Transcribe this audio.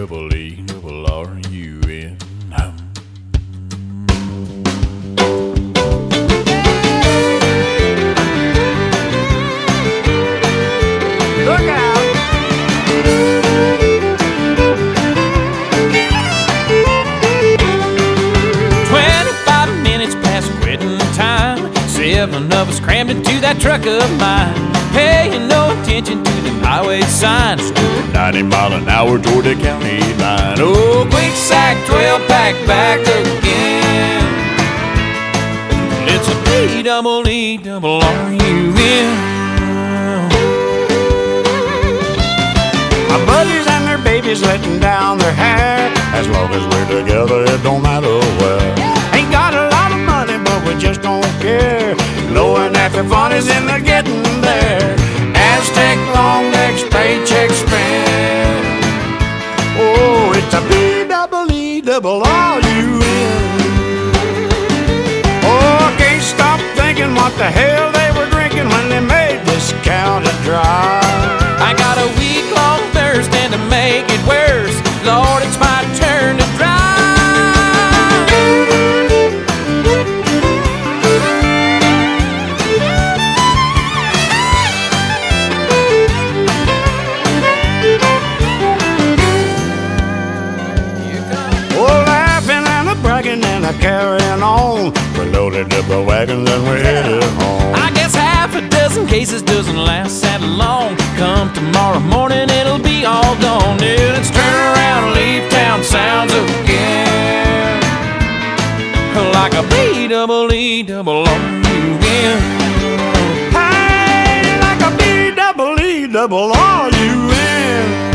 double E double R U N. Look out! 25 minutes past quitting time. 7 of us crammed into that truck of mine, paying no attention to the highway signs. 90 mile an hour toward the county line. Oh, quick sack 12-pack back again. It's a B-double-E-double-R-U-N. My buddies and their babies letting down their hair. As long as we're together, it don't matter where. Ain't got a lot of money, but we just don't care. Knowing that the fun is in the getting there. Aztec long necks, paycheck spend. Oh, it's a B-double-E-double-R-U-N. Oh, I can't stop thinking what the hell they were drinking when they made this county dry. I got a week-long thirst, and to make it worse, Lord, it's my turn to drive. Oh, laughing and a bragging and a carrying on. We loaded up the wagons and we're headed home. I guess half a dozen cases doesn't last that long. Come tomorrow morning, it'll be all gone. Yeah, let's turn around and leave town sounds again. Like a B-double-E-double-R-U-N. Hey, like a B-double-E-double-R-U-N.